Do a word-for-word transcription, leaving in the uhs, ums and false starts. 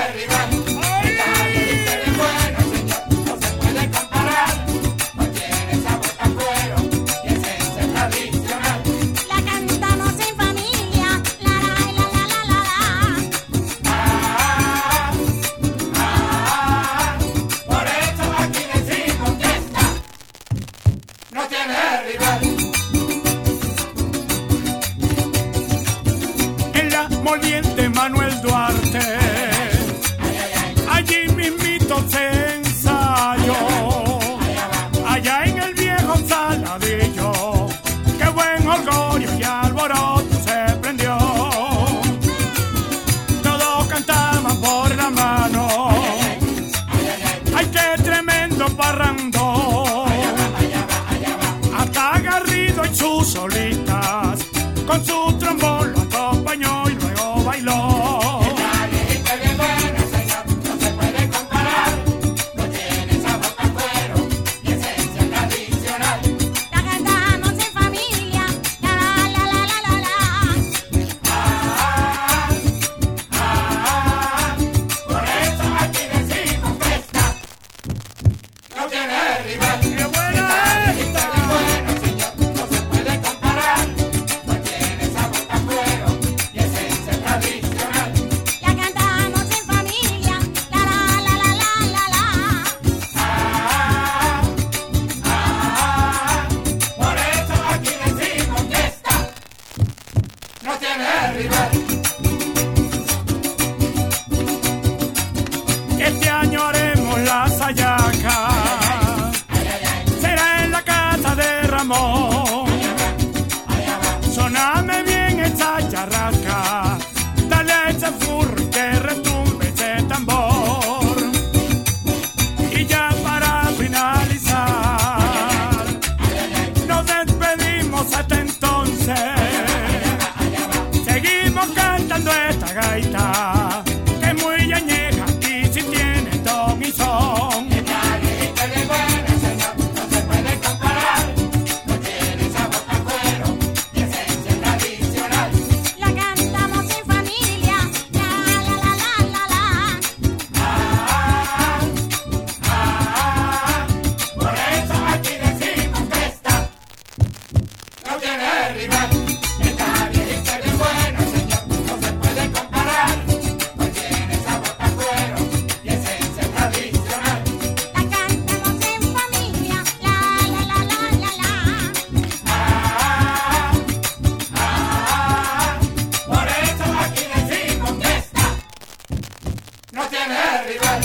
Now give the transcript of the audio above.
Moliente Manuel Duarte, allí mismito se ensayó, allá en el viejo Saladillo, qué buen orgullo y alboroto se prendió, todos cantaban por la mano, ay qué tremendo parrando, hasta Garrido y sus solitas, con su trombón lo acompañó y luego bailó. Esta viejita bien buena, señor, no se puede comparar. No tiene sabor a cuero y esencia tradicional. La cantamos en familia, la la la la la la. Ah, ah, ah, por eso aquí decimos que esta no tiene rival. ¡Qué buena Esta es! viejita bien buena, señor, no se puede comparar. No tiene sabor a cuero y esencia tradicional. La cantamos en familia, la la la la la la la. Ah, ah, por eso aquí decimos que esta no tiene rival. Este año haremos la sayaca, será en la casa de Ramón. Soname bien esa charrasca, dale ese furro y que retumbe ese tambor. Y ya para finalizar, nos despedimos hasta entonces. Seguimos cantando esta gaita, que es muy añeja y si tiene ton y son. Esta viejita bien buena, señor, no se puede comparar. No tiene sabor a cuero y esencia tradicional. La cantamos en familia, la la la la la la. Ah, ah, por eso aquí decimos que esta no tiene rival. Esta viejita bien buena, señor, no se puede comparar. No tiene sabor a cuero y esencia tradicional. La cantamos en familia, la la la la la la. Ah, ah, por eso aquí decimos que esta no tiene rival.